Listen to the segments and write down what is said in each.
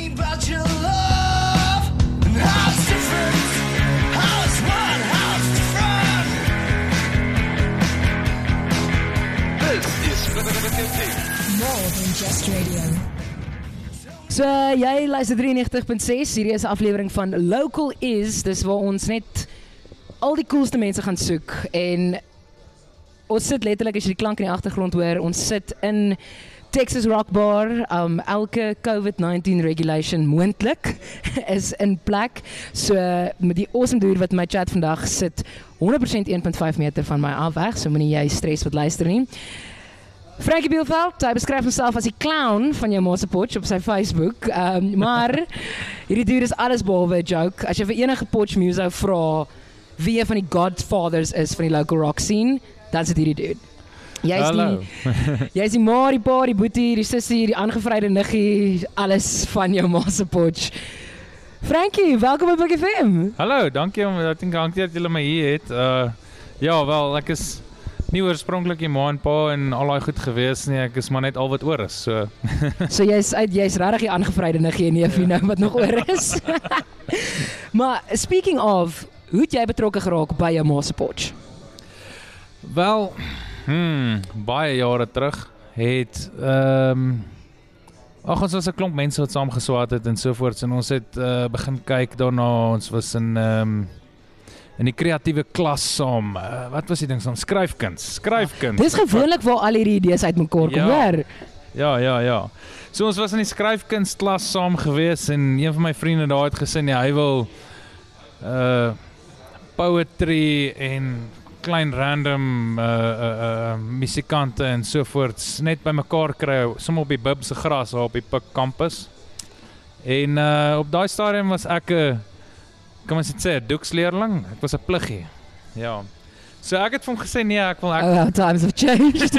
me about your love and how it's different, how it's one, how it's different. This is More than just radio. So, jy luister 93.6, hierdie is 'n aflewering van Local Is, dis waar ons net al die coolste mense gaan soek, en ons sit letterlik, as jy die klank in die agtergrond hoor, ons sit in Texas Rock Bar, elke COVID-19 regulation moontlik is in plek, so met die awesome dude wat my chat vandag sit, 100% 1.5 meter van my af weg, so moenie jy stres wat luister nie. Frankie Bielveld, hy beskryf homself as die clown van jou ma se potch op sy Facebook, maar hierdie dude is alles behalwe 'n joke. As jy vir enige potch muso vra wie een van die godfathers is van die local rock scene, dan is dit hierdie dude. Jy is die ma, die pa, die boetie, die sussie, die aangevryde niggie, alles van jou ma se potch. Frankie, welkom op Big FM. Hallo, dankie dat julle my hier het. Ja, wel, ek is nie oorspronklik die ma en pa en al daai goed gewees nie, ek is maar net al wat oor is, so. So jy's regtig die aangevryde niggie en neefie nou wat nog oor is. Maar speaking of, hoe het jy betrokke geraak by jou ma se potch? Wel, baie jare terug het, ons was 'n klomp mense wat saam geswaat het en sovoorts, en ons het begin kyk daarna, ons was in die kreatiewe klas saam, wat was die ding saam? Skryfkuns. Dis gewoonlik waar al hierdie idees uitmekaar kom, hoor? Ja. So ons was in die skryfkunstklas saam gewees, en een van my vriende daar het gesê, hy wil poetry en klein random musikante en sovoorts net by mekaar kry, sommer op die Bib se gras, op die Pik campus. En op daai stadium was ek kan ons dit sê, 'n doeksleerling? Ek was 'n pluggie. Ja. So ek het vir hom gesê, nee, ek wil... Oh, times have changed.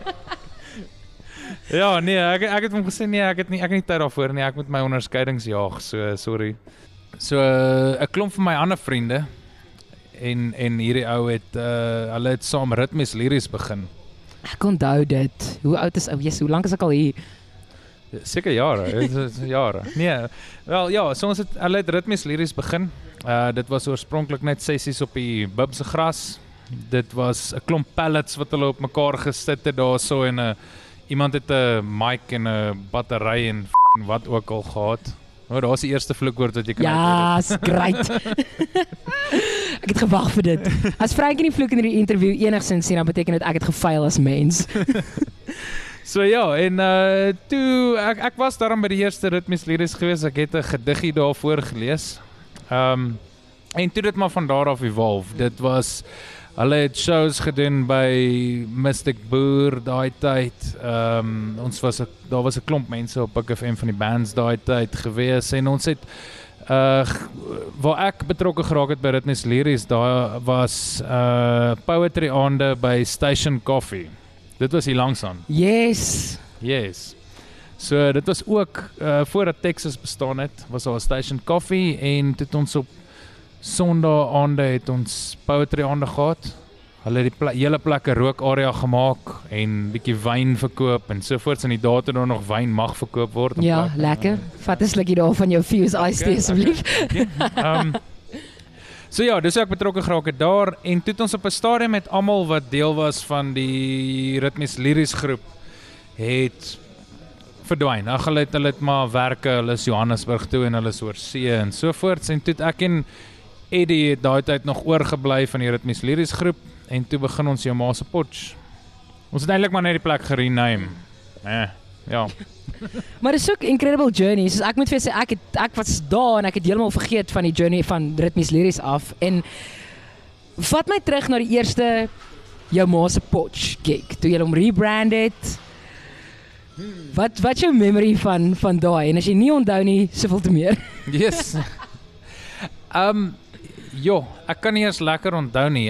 Ja, nee, ek het vir hom gesê, nee, ek het nie tyd daarvoor nie, ek moet my onderskeidings jaag, so, sorry. So, 'n klomp van my ander vriende, en hierdie ou het, hulle het saam ritmies liries begin. Ek onthou dit. Hoe oud is ou? Jesus, hoe lank is ek al hier? Seker jare. Nee, wel ja, so hulle het ritmies liries begin. Dit was oorspronklik net sessies op die Bib se gras. Dit was 'n klomp pallets wat hulle op mekaar gesit het daarso, en iemand het 'n mic en 'n battery en wat ook al gehad. Nou, daar's die eerste vloekwoord wat jy kan Ja, is great. Ek het gewag vir dit. As Frankie nie vloek in hierdie interview enigsins sien, dan beteken dit ek het gefail as mens. So ja, en toe, ek was daarom by die eerste ritmies liries gewees, ek het 'n gediggie daarvoor gelees. En toe dit maar van daar af evolve. Dit was, hulle het shows gedoen by Mystic Boer daai tyd. Daar was 'n klomp mense op Big FM van die bands daai tyd gewees, en ons het waar ek betrokke geraak het by ritmies liries, daar was poetry aande by Station Coffee. Dit was hier langs aan. Yes. So dit was ook, voordat Texas bestaan het, was daar 'n Station Coffee, en toe ons op Sondag aande het ons poetry aande gehad. Hulle het die hele plek 'n rookarea gemaak, en bietjie wyn verkoop, en sovoorts, en die dae toe daar nog wyn mag verkoop word. Ja, lekker. Vat 'n slukkie daar van jou Fuse Ice Tea asseblief. So ja, dis ek betrokke geraak het daar, en toe het ons op 'n stadium met almal wat deel was van die ritmies liries groep, het verdwyn. Hulle het maar werke, hulle is Johannesburg toe, en hulle is oor see, en sovoorts, en toe het ek en Eddie het daai tyd nog oorgebly van die ritmies liries groep, en toe begin ons jou ma se potch. Ons het eintlik maar net die plek gerename. Ja. Maar dit is ook 'n incredible journey. Soos ek moet vir jou sê, ek was daar en ek het heeltemal vergeet van die journey van ritmies liries af, en vat my terug na die eerste jou ma se potch gig, toe jy hom rebrand het. Wat jou memory van daai, en as jy nie onthou nie, soveel te meer. Yes. Ek kan nie eers lekker onthou nie.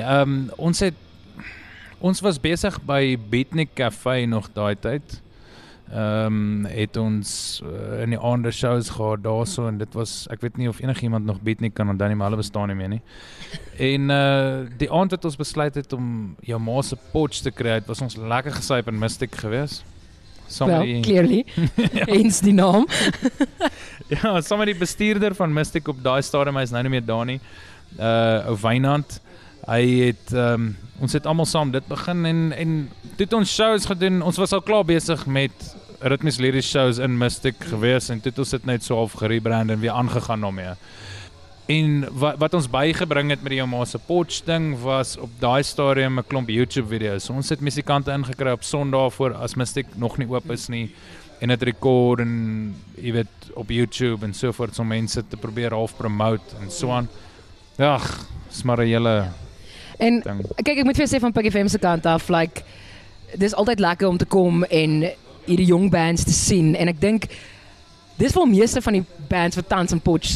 Ons was besig by Beatnik Café nog daai tyd. Het ons in die ander shows gehad daarso, en dit was, ek weet nie of enigiemand nog Beatnik kan onthou nie, maar hulle bestaan nie meer nie. En die aand het ons besluit het om jou ma se potch te kry, het was ons lekker gesuip in Mystic gewees. Well, clearly. Eens die naam. Ja, saam met die bestuurder van Mystic op daai stadium, hy is nou nie meer daar nie. Ou Wynand. Hy het ons het almal saam dit begin en toe het ons shows gedoen. Ons was al klaar besig met ritmies lyriese shows in Mystic gewees en toe het ons dit net so half gerebrand en weer aangegaan daarmee. En wat ons bygebring het met die Yamasa Potch ding was op daai stadium 'n klomp YouTube video's. So ons het musikante ingekry op Sondag voor as Mystic nog nie oop is nie en dit rekord en jy weet op YouTube en so voort om mense te probeer half promote en so aan. Ja, is maar 'n hele En ding. kyk, ek moet vir jou sê van Piggy FM se kant af, like dis altyd lekker om te kom en hierdie jong bands te sien en ek dink dis waar meeste van die bands wat tans in Potch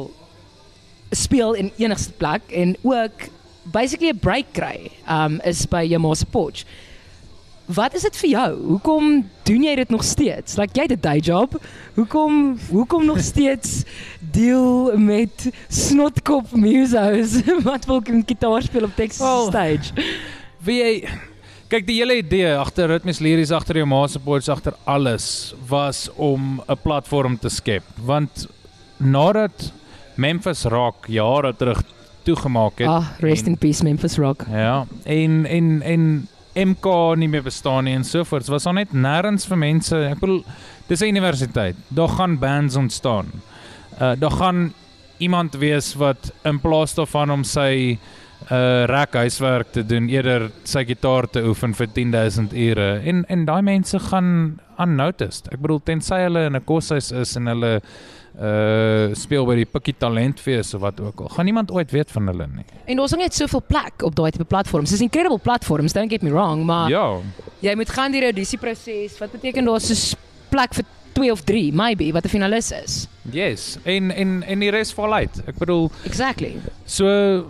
speel in enigste plek en ook basically 'n break kry is by Yamasa Potch. Wat is dit vir jou? Hoekom doen jy dit nog steeds? Like jy het 'n day job. Hoekom nog steeds deel met snotkop musos wat wil gitaar speel op Texas stage? Wie jy kyk die hele idee agter ritmies lyriese agter Yamasa Potch agter alles was om 'n platform te skep want nadat Memphis Rock jare terug toegemaak het. Rest in peace Memphis Rock. Ja, en MK nie meer bestaan nie en sovoorts. Was daar net nêrens vir mense. Ek bedoel, dis 'n universiteit. Daar gaan bands ontstaan. Daar gaan iemand wees wat in plaas daarvan om sy rekhuiswerk te doen, eerder sy gitaar te oefen vir 10,000 ure. En daai mense gaan unnoticed. Ek bedoel, tensy hulle in 'n koshuis is en hulle speel by die Pikkie Talentfees of wat ook al. Gaan niemand ooit weet van hulle nie. En daar's nog net soveel plek op daai tipe platforms. Dis incredible platforms, don't get me wrong, maar Ja, jy moet gaan die audisieproses. Wat beteken daar soos plek vir 2 of 3, maybe, wat 'n finalis is. yes. En die res val uit. Ek bedoel, Exactly. so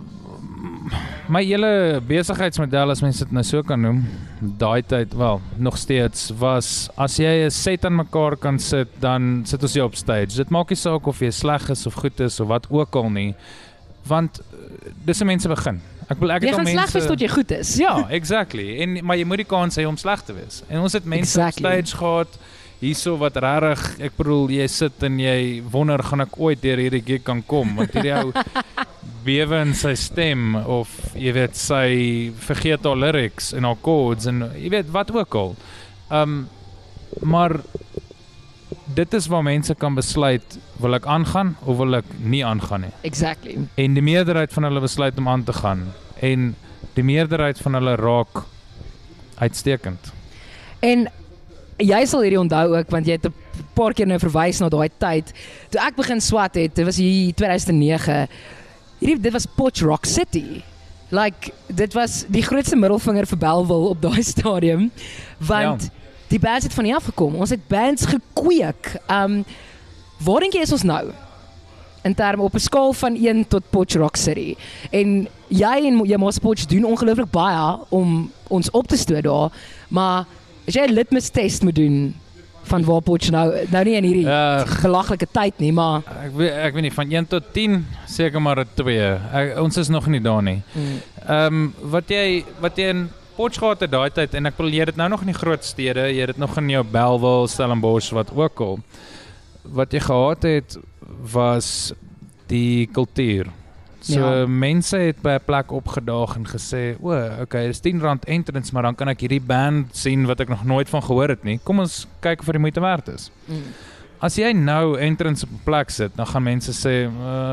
my hele besigheidsmodel, as mens dit nou so kan noem, daai tyd, wel, nog steeds, was as jy 'n set aan mekaar kan sit, dan sit ons jou op stage. Dit maak nie saak of jy sleg is of goed is of wat ook al nie, want dis 'n mense begin. Ek bedoel, ek Jy het al gaan mense sleg wees tot jy goed is. Ja, exactly. Maar jy moet die kans hê om sleg te wees. En ons het mense Exactly. op stage gehad hierso wat regtig, ek bedoel, jy sit en jy wonder, gaan ek ooit deur hierdie gig kan kom, want hierdie ou bewe in sy stem of jy weet sy vergeet haar lyrics en haar chords en jy weet wat ook al. Maar dit is waar mense kan besluit, wil ek aangaan of wil ek nie aangaan nie. Exactly. En die meerderheid van hulle besluit om aan te gaan en die meerderheid van hulle raak uitstekend. En jy sal hierdie onthou ook, want jy het 'n paar keer nou verwys na daai tyd. Toe ek begin swat het, dit was hier 2009. Dit was Potch Rock City. Like, dit was die grootste middelvinger vir Bellville op daai stadium, want die bands het van hier afgekom. Ons het bands gekweek. Waar dink jy is ons nou? In terme op 'n skaal van 1 tot Potch Rock City. En jy en Yamasa Potch doen ongelooflik baie om ons op te stoot daar, maar as jy 'n litmus test moet doen van waar Potch nou nie in hierdie belaglike tyd nie, maar Ek weet nie, van 1 tot 10 seker maar 'n 2. Ons is nog nie daar nie. Wat jy in Potch gehad het daai tyd, en ek bedoel, jy het dit nou nog in die groot stede, jy het dit nog in jou Bellville, Stellenbosch, wat ook al. Wat jy gehad het, was die kultuur. So mense het by 'n plek opgedaag en gesê, okay, dis R10 entrance, maar dan kan ek hierdie band sien wat ek nog nooit van gehoor het nie. Kom ons kyk of dit die moeite werd is. As jy nou entrance op 'n plek sit, dan gaan mense sê,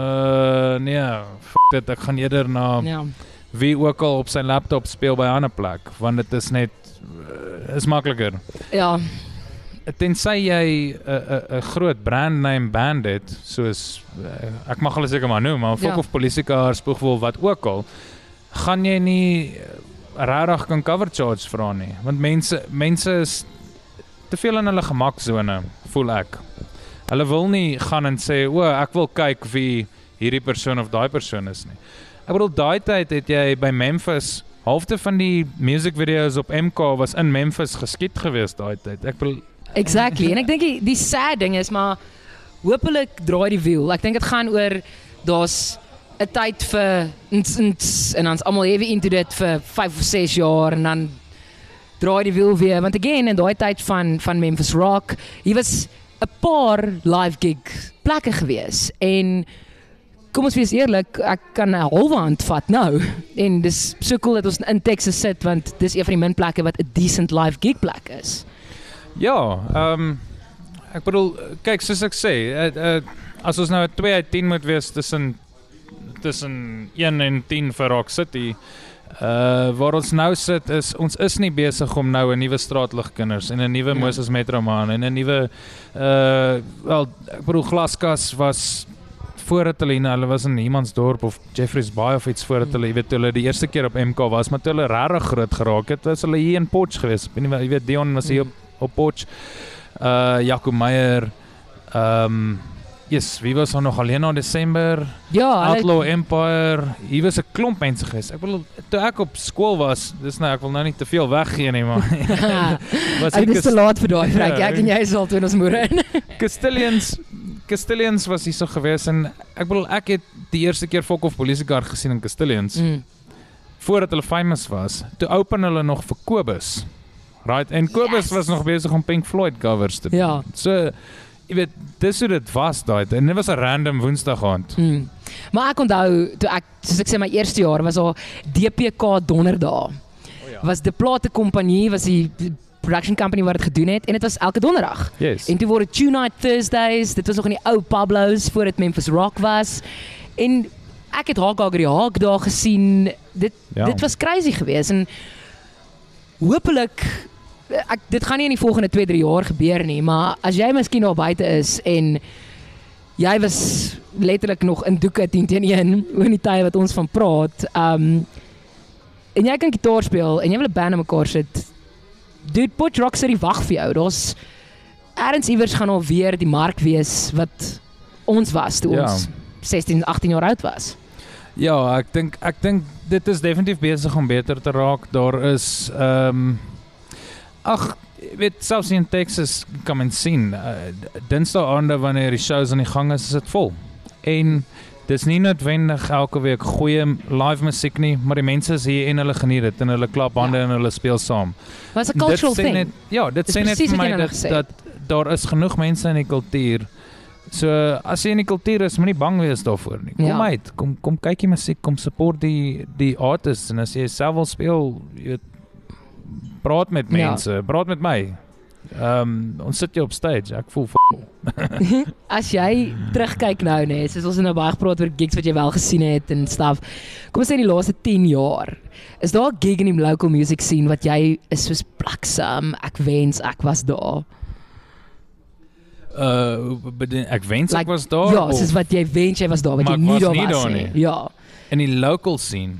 nee, dit, ek gaan eerder na wie ook al op sy laptop speel by 'n ander plek, want dit is net is makliker. ja, Tensy jy 'n groot brand name band het, soos ek mag hulle seker maar noem, maar Fok of Polisika, Spoegwolf, wat ook al, gaan jy nie regtig kan cover charge vra nie, want mense is te veel in hulle gemaksone, voel ek. Hulle wil nie gaan en sê, ek wil kyk wie hierdie persoon of daai persoon is nie. Ek bedoel, daai tyd het jy by Memphis, halfte van die music videos op MK was in Memphis geskiet gewees daai tyd. Ek bedoel, exactly. En ek dink die sad ding is, maar hopelik draai die wiel. Ek dink dit gaan oor, daar's 'n tyd vir en dan's almal heavy into dit vir 5 of 6 jaar en dan draai die wiel weer. Want again, in daai tyd van Memphis Rock, hier was 'n paar live gigs plekke gewees en kom ons wees eerlik, ek kan 'n halwe hand vat nou en dis so cool dat ons in Texas sit want dis een van die min plekke wat 'n decent live gig plek is. Ja, ek bedoel, kyk soos ek sê, as ons nou 'n 2 uit 10 moet wees tussen 1 en 10 vir Rock City, waar ons nou sit ons is nie besig om nou 'n nuwe Straatligkinders en 'n nuwe Moses Metroman en 'n nuwe ek bedoel Glaskas was voordat hulle was in Humansdorp of Jeffreys Bay of iets voordat hulle, jy weet, toe hulle die eerste keer op MK was, maar toe hulle regtig groot geraak het, was hulle hier in Potch gewees. Jy weet, Dion was hier op Potch, Jaco Meyer, wie was daar nog alleen in Desember? Ja, Outlaw Empire, hier was 'n klomp mense gewees. Ek bedoel, toe ek op skool was, dis nou, ek wil nou nie te veel weggee nie, maar dit is te laat vir daai, Frank. Ek en jy is al toe in ons moeder in. Castilians was hier so gewees en ek bedoel, ek het die eerste keer Fokhof Polisiekar gesien in Castilians, voordat hulle famous was, toe open hulle nog vir Kobus, right, en Kobus was nog besig om Pink Floyd covers te doen, Ja. so, jy weet, dis hoe dit was daai, en dit was 'n random woensdag aand. Maar ek onthou, toe ek, soos ek sê, my eerste jaar was al DPK donderdag, was die platekompanie, was die production company wat dit gedoen het, en dit was elke donderdag. Yes. En toe word dit Tune Night Thursdays, dit was nog in die ou Pablo's, voor dit Memphis Rock was, en ek het Haag daar gesien, dit was crazy geweest, en hopelik, dit gaan nie in die volgende 2-3 jaar gebeur nie, maar as jy miskien daar buite is, en jy was letterlik nog in doeke 10-1, oor die tye wat ons van praat, en jy kan gitaar speel, en jy wil 'n band in mekaar sit, dude, Potch Rock City wag vir jou. Daar's ergens iewers gaan alweer die mark wees wat ons was toe ons 16, 18 jaar oud was. Ja, ek dink dit is definitief besig om beter te raak. Daar is weet, selfs in Texas kan men sien, dinsdaagaande wanneer die shows aan die gang is dit vol. En dis nie noodwendig elke week goeie live musiek nie, maar die mense is hier en hulle geniet dit en hulle klap hande en hulle speel saam. Maar it's a cultural Dit sê thing. net, ja, dit Dis sê net presies vir wat my jy nou dat, gesê dat daar is genoeg mense in die kultuur. So as jy in die kultuur is, moenie bang wees daarvoor nie. Kom uit, kom kyk die musiek, kom support die artists, en as jy self wil speel, jy weet, praat met mense, praat met my. Ons sit jy op stage, ek voel As jy terugkyk nou, nee, soos ons nou baie gepraat oor gigs wat jy wel gesien het en stuff, kom ons sê in die laaste 10 jaar, is daar 'n gig in die local music scene wat jy is soos bliksem, ek wens ek was daar? ek wens ek was daar, Ja, soos wat jy wens jy was daar, wat Maar jy ek nie was daar nie was daar nie. nie. Ja. in die local scene.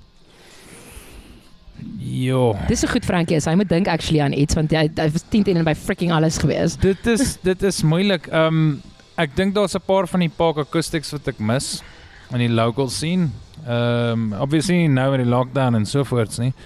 Jo. Dis so goed Frankie is, hy moet dink actually aan iets, want hy was 10 by freaking alles gewees. Dit is moeilik. Ek dink daar's 'n paar van die Park Acoustics wat ek mis in die local scene. Obviously nou in die lockdown en so voorts nie.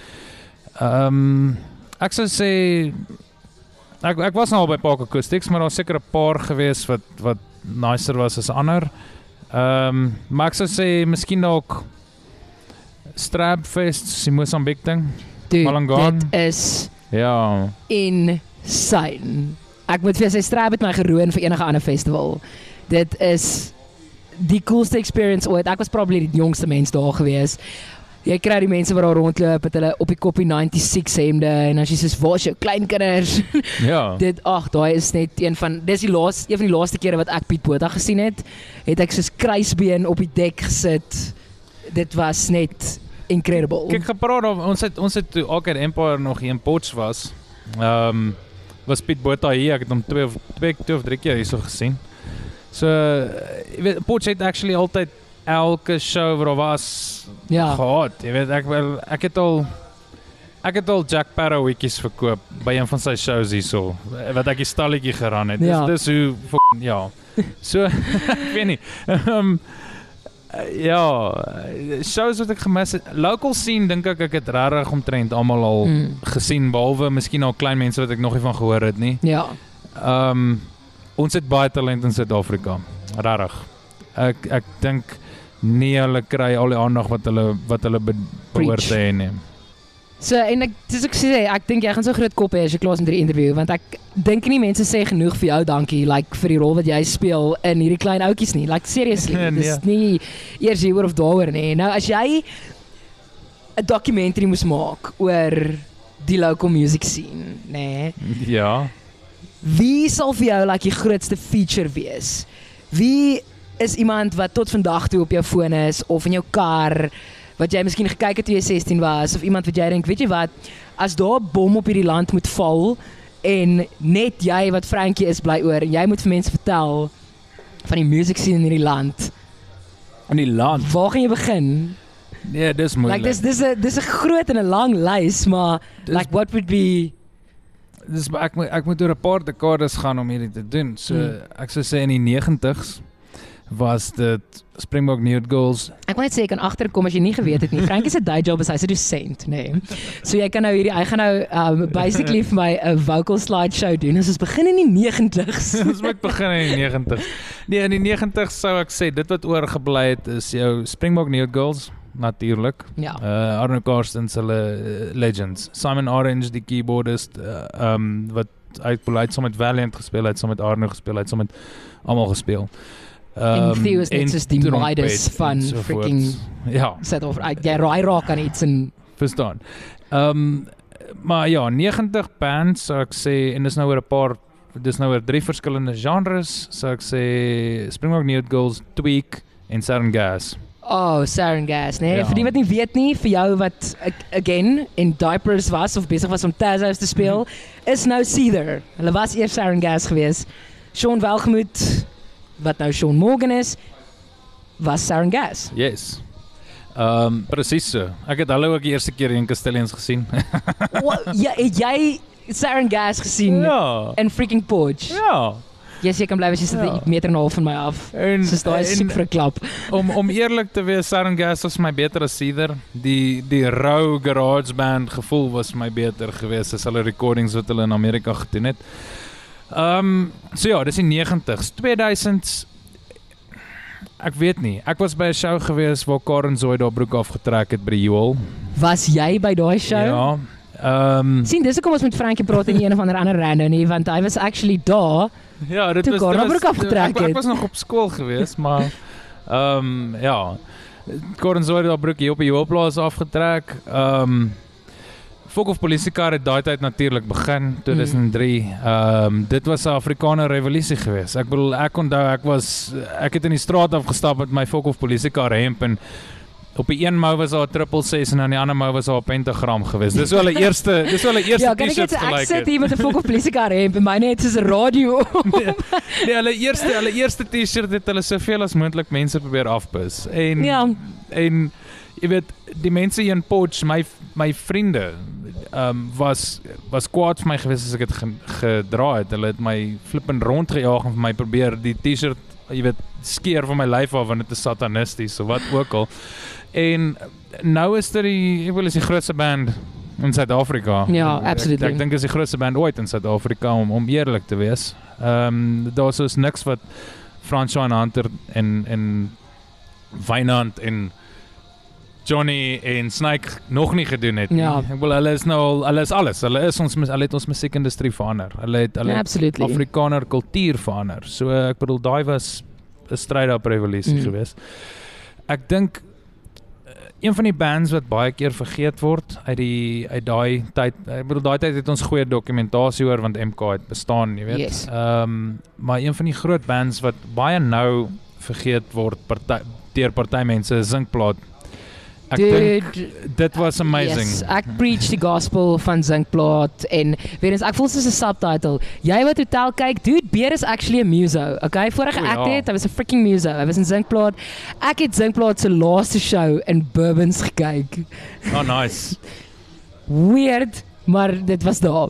Ek sou sê ek was nou al by Park Acoustics, maar daar's seker 'n paar gewees wat nicer was as ander. Maar ek sou sê miskien dalk Strabfest, die Mosambik ding. Dude, Malangaan. dit is Ja. insane. Ek moet vir jou sê, Strab het my geroon vir enige ander festival. Dit is die coolste experience ooit. Ek was probably die jongste mens daar gewees. Jy kry die mense wat daar rondloop, het hulle op die koppie 96 hemde, en as jy soos, waar is jou kleinkinders? Ja. Daai is net een van die laaste kere wat ek Piet Botha gesien het ek soos kruisbeen op die dek gesit. Dit was net incredible. Kyk, gepraat of ons het toe Arcade Empire nog hier in Potch was. Was Piet Botha hier, ek het hom 2 of 3 keer hier so gesien. So, jy weet, Potch het actually altyd elke show wat daar was gehad. Jy weet, ek het al Jack Sparrow weekies verkoop by een van sy shows hierso, wat ek die stalletjie geran het. Ja. Dis hoe ja. So, ek weet nie. Shows wat ek gemis het. Local scene dink ek het regtig omtrent almal al gesien, behalwe miskien al klein mense wat ek nog nie van gehoor het nie. Ja. Ons het baie talent in Suid-Afrika. Regtig. Ek dink nie hulle kry al die aandag wat hulle behoort te hê nie. So, en dis ek sê, ek dink jy gaan so groot kop hê as jy klaar is met hierdie interview, want ek dink nie mense sê genoeg vir jou dankie, like vir die rol wat jy speel in hierdie klein ouetjies nie. Like seriously, Nee. dis nie eers hieroor of daaroor nie. Nou as jy 'n dokumentary moes maak oor die local music scene, nê? Ja. Wie sal vir jou like die grootste feature wees? Wie is iemand wat tot vandag toe op jou foon is of in jou kar wat jy miskien gekyk het toe jy 16 was of iemand wat jy dink, weet jy wat, as daar 'n bom op hierdie land moet val en net jy wat Frankie is bly oor en jy moet vir mense vertel van die music scene in hierdie land. In die land. Waar gaan jy begin? Nee, dis moeilik. Like dis 'n groot en 'n lang lys, maar Dis- like what would be Dis ek moet oor 'n paar dekades gaan om hierdie te doen. So ek sou sê in die 90's was dit Springbok Nude Girls. Ek wil net sê ek kan agterkom as jy nie geweet het nie. Frankie se day job is hy's 'n dosent, nê. So jy kan nou hy gaan nou basically vir my 'n vocal slide show doen. Ons begin in die 90's. Ons moet begin in die 90's. Nee, in die 90's sou ek sê dit wat oorgebly het is jou Springbok Nude Girls natuurlik. Ja. Arno Karstens hulle legends. Simon Orange die keyboardist wat uit saam met Valiant gespeel het, saam met Arno gespeel het, saam met almal gespeel. En Theo is net en soos die trompet Midas en van so voort. freaking Ja, set of jy raak aan iets en verstaan. Maar ja, 90 bands sou ek sê en dis nou oor 3 verskillende genres, sou ek sê Springbok Nude Girls, Tweak en Saturn Gas. oh, sarin gas, né? Ja. Vir die wat nie weet nie, vir jou wat again in diapers was of besig was om Tazos te speel, is nou Seether. Hulle was eers sarin gas geweest. Sean Welgemoot wat nou Sean Morgan is, was sarin gas. Yes. Presies so. Ek het hulle ook die eerste keer in Castellians gesien. Ja, het jy sarin gas gesien Ja. in freaking Porch? Ja. Yes, jy kan bly as jy sit 'n meter en 'n half van my af. En- Soos daai en- soek vir 'n klap. Om eerlik te wees, Saturn Gas was my beter as Seether. Die rou garage band gevoel was my beter geweest as hulle recordings wat hulle in Amerika gedoen het. So ja, dis die 90's. 2000's ek weet nie. Ek was by 'n show gewees waar Karen Zoid haar broek afgetrek het by die Joel. Was jy by daai show? Ja. Sien, dis hoekom ons met Frankie praat en nie een of ander random nie, want hy was actually daar. Ja, dit Toe was Karen haar dit broek afgetrek ek het. was nog op skool geweest, maar ja. Karen Zoid het haar broek hier op die Joelplaas afgetrek. Fok of polisiekar het daai tyd natuurlik begin 2003. Dit was 'n Afrikaner revolusie geweest. Ek bedoel ek onthou ek het in die straat afgestap met my Fok of polisiekar hemp en op die een mou was daar 'n 666 en aan die ander mou was daar 'n pentagram geweest. Dis wel 'n eerste Ja, kan ek net T-shirt sê, ek gelyk sit het. hier met 'n fok of polisiekar hemp en myne het soos 'n radio. Nee, hulle eerste T-shirt het hulle soveel as moontlik mense probeer afpis. En Ja. en jy weet die mense hier in Potch, my vriende was kwaad vir my gewees as ek dit gedra het. Hulle het my flippend rondgejaag en vir my probeer die T-shirt, jy weet, skeer van my lyf af want dit is satanisties of wat ook al. En nou is dit die grootste band in Suid-Afrika. Ja, absolutely. Ek dink is die grootste band ooit in Suid-Afrika om eerlik te wees. Daar's soos niks wat Francois en Hunter en Wynand en Johnny en Snake nog nie gedoen het nie. Ja. Ek bedoel hulle is nou al, hulle is alles. Hulle het ons musiekindustrie verander. Hulle het Absolutely. Afrikaner kultuur verander. So ek bedoel daai was 'n stryd-up revolusie geweest. Ek dink een van die bands wat baie keer vergeet word uit daai tyd. Ek bedoel daai tyd het ons goeie dokumentasie oor want MK het bestaan, jy weet. Yes. Maar een van die groot bands wat baie nou vergeet word deur partymense is Zinkplaat. Ek dink dit was amazing. Yes, ek preach die gospel van Zinkplaat en weer eens, ek voel soos 'n subtitle. Jy wat hotel kyk, dude, Beer is actually a muso. Okay, vorige O, act ja. het, hy was 'n freaking muso. Hy was in Zinkplaat. Ek het Zinkplaat se laaste show in Bourbons gekyk. Oh nice. Weird, maar dit was daar.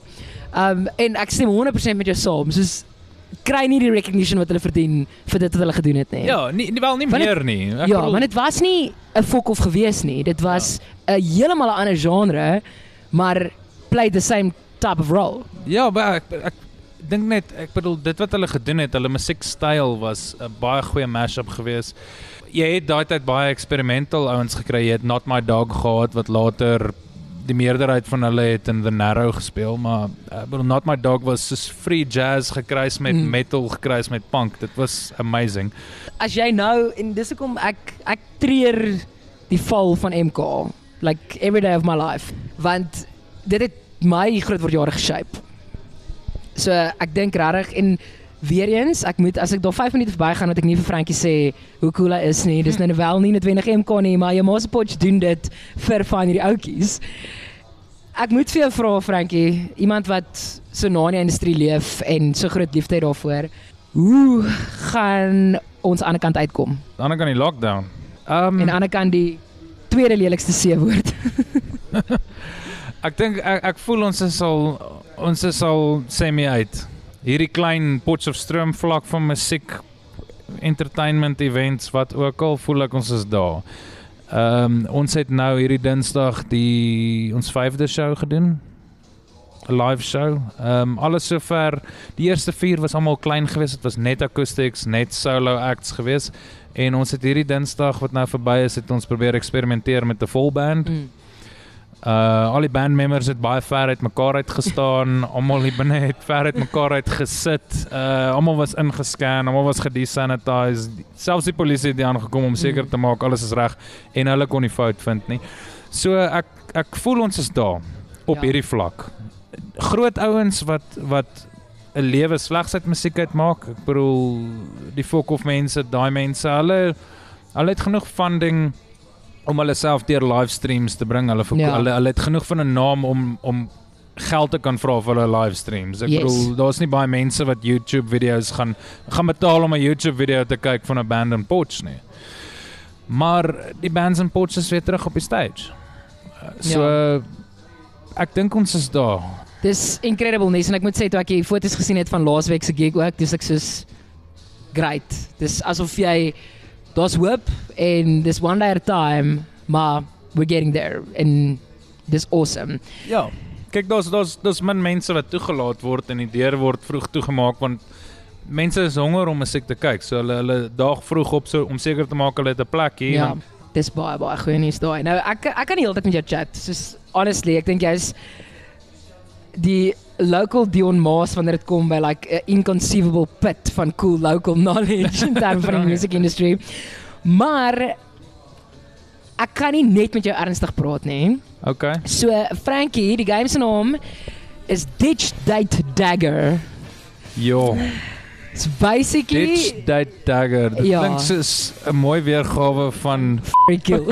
En ek stem 100% met jou saam. Soos kry nie die recognition wat hulle verdien vir dit wat hulle gedoen het nie. Ja, nie Want meer nie. Ek Ja, bedoel- want dit was nie 'n fok-off gewees nie. Dit was 'n heeltemal 'n ander genre, maar played the same type of role. Ja, maar ek dink net, ek bedoel dit wat hulle gedoen het, hulle musiekstyl was 'n baie goeie mashup geweest. Jy het daai tyd baie experimental ouens gekry. Jy het Not My Dog gehad wat later die meerderheid van hulle het in The Narrow gespeel, maar Not My Dog was soos free jazz gekruis met metal, gekruis met punk. Dit was amazing. As jy nou, en dis hoekom ek treur die val van MK, like every day of my life, want dit het my groot word jare geshape. So ek dink regtig, en weer eens, as ek daar 5 minute verby gaan, moet ek nie vir Frankie sê hoe cool hy is nie. Dis nou wel nie noodwendig MK nie, maar jou Mosepotch doen dit vir van hierdie ouetjies. Ek moet vir jou vra, Frankie, iemand wat so na in die industrie leef en so groot liefde het daarvoor, hoe gaan ons aan die ander kant uitkom? Aan die ander kant die lockdown. En aan die ander kant die tweede lelikste C-woord. Ek dink ek voel ons is al semi uit. Hierdie klein Potchefstroom vlak van musiek, entertainment events, wat ook al, voel ek ons is daar. Ons het nou hierdie Dinsdag ons 5de show gedoen. 'n Live show. Alles sover, die eerste 4 was almal klein geweest, dit was net acoustics, net solo acts geweest. En ons het hierdie Dinsdag wat nou verby is, het ons probeer eksperimenteer met 'n vol band. Al die bandmembers het baie ver uit mekaar uit gestaan, almal hier binne het ver uit mekaar uit gesit, almal was ingescan, almal was gedesanitized, selfs die polisie het aangekom om seker te maak alles is reg en hulle kon nie fout vind nie. So ek voel ons is daar op hierdie vlak. Groot ouens wat 'n lewe slegs uit musiek uitmaak, ek bedoel die Fokhof mense, daai mense, hulle het genoeg funding om hulle self deur livestreams te bring. Hulle het genoeg van 'n naam om geld te kan vra vir hulle livestreams. Ek bedoel, daar's nie baie mense wat YouTube video's gaan betaal om 'n YouTube video te kyk van 'n band in Potch nie. Maar die bands in Potch is weer terug op die stage. Ek dink ons is daar. Dis incredible nice, en ek moet sê, toe ek die foto's gesien het van laasweek se gig ook, dis ek soos great. Dis asof daar's hoop en dis one day at a time, maar we're getting there en dis awesome. Ja, kyk, daar's min mense wat toegelaat word en die deur word vroeg toegemaak, want mense is honger om musiek te kyk, so hulle daag vroeg op so om seker te maak hulle het 'n plek hier. Ja, dis baie goeie nuus daai. Nou ek kan die hele tyd met jou chat, soos honestly, ek dink jy's die local Dion Maas wanneer dit kom by like 'n inconceivable pit van cool local knowledge in terme van die music industry. Maar ek kan nie net met jou ernstig praat nie. Okay. So Frankie, die game se naam is Ditch Date Dagger. Jo. It's basically Ditch Date Dagger. Dit klink soos 'n mooi weergawe van kill.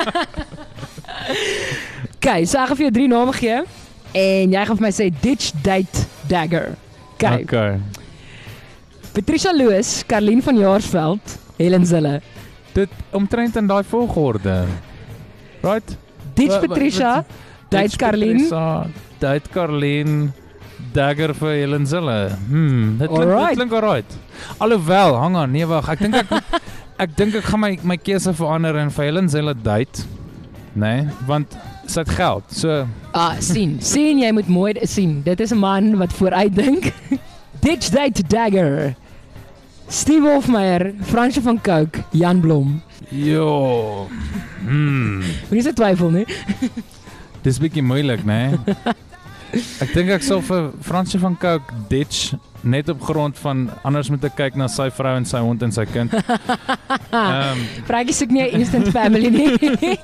Okay, so ek gaan vir jou 3 name gee. En jy gaan vir my sê Ditch Date Dagger. Okay. Patricia Loos, Karlien van Jaarsveld, Helen Zille. Dit omtrent in daai volgorde. Right? Ditch Patricia, Date Karlien, Date Karlien, Dagger vir Helen Zille. Dit klink alright. Alhoewel, hang aan, nee wag, ek dink ek gaan my keuse verander en vir Helen Zille date. Nee, want sy het geld. So sien jy moet mooi sien. Dit is 'n man wat vooruit dink. Ditch Date Dagger. Steve Hofmeyer, Fransje van Cooke, Jan Blom. Jo. Wie is dit twyfel nie? Dis bietjie moeilik, né? Ek dink ek sal vir Fransje van Cooke ditch net op grond van anders moet ek kyk na sy vrou en sy hond en sy kind. Frankie soek nie 'n instant family nie.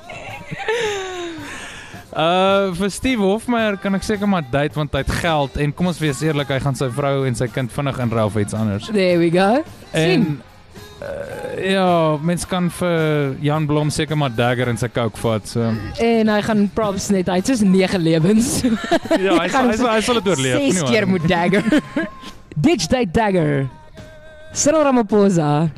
Vir Steve Hofmeyer kan ek seker maar date want hy het geld en kom ons wees eerlik, hy gaan sy vrou en sy kind vinnig inruil vir iets anders. There we go. En ja, mens kan vir Jan Blom seker maar Dagger en sy Coke vat. So. En hy gaan props net, hy het soos 9 lewens. Ja, hy sal dit oorleef. 6 keer moet Dagger. Ditch Date Dagger. Cyril Ramaphosa.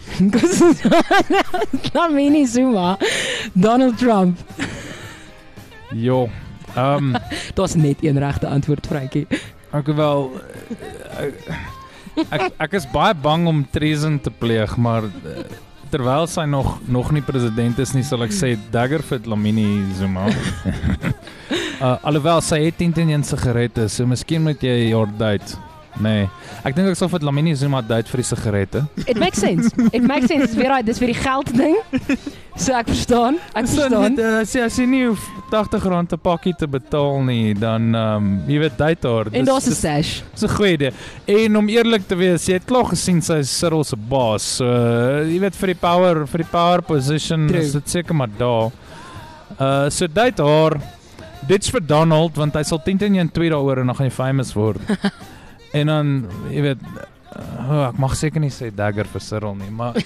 Dlamini Zuma. Donald Trump. Jo. Daar's net een regte antwoord, Frankie. Wel, ek is baie bang om treason te pleeg, maar terwyl sy nog nie president is nie, sal ek sê Dagger vir Dlamini Zuma. Alhoewel sy het 10 sigarette, so miskien moet jy haar date. Nee, ek dink ek sal vir Dlamini Zuma date vir die sigarette. It makes sense. Dis weer die geld ding. So ek verstaan. As jy nie hoef R80 'n pakkie te betaal nie, dan jy weet date haar. En daar's 'n stash. Dis 'n goeie idee. En om eerlik te wees, jy het klaar gesien sy is Cyril se baas. So jy weet vir die power position True. is dit seker maar daar. So date haar. Dit's vir Donald want hy sal 10 tweet daaroor en dan gaan jy famous word. En dan jy weet ek mag seker nie sê dagger vir Cyril nie, maar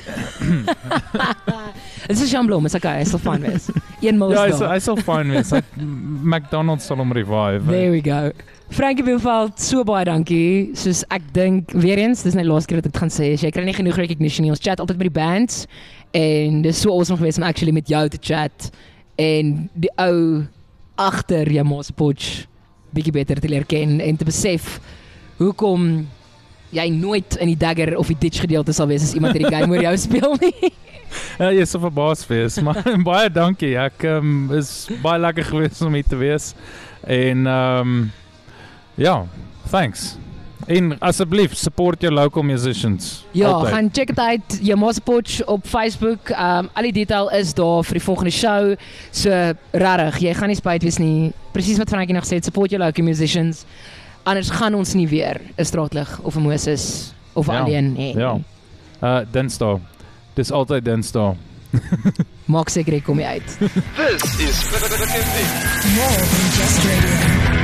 Dit is Jean Blom, is okay, hy sal fine wees. Een mils ja, daar. hy sal fine wees. McDonald's sal hom revive. There we go. Frankie Beeveld, so baie dankie. Soos ek dink, weer eens, dis net die laaste keer wat ek dit gaan sê, jy kry nie genoeg recognition nie. Ons chat altyd met die bands en dis so awesome geweest om actually met jou te chat en die ou agter jou Mosepotch bietjie beter te leer ken en te besef hoekom jy nooit in die dagger of die ditch gedeelte sal wees as iemand in die game oor jou speel nie. Ja, jy is so verbaas wees, maar baie dankie. Ek is baie lekker geweest om hier te wees. En ja, thanks. En asseblief support your local musicians. Ja, Altyd. gaan check dit uit, jou Mosepotch op Facebook. Al die detail is daar vir die volgende show. So regtig, jy gaan nie spyt wees nie. Presies wat Frankie nog gesê het, support your local musicians. Anders gaan ons nie weer 'n Straatlig of 'n Moses of Ja, alleen hê. Ja. Dinsdae. Dis altyd Dinsdae. Maak seker ek kom jy uit. This is More than just radio.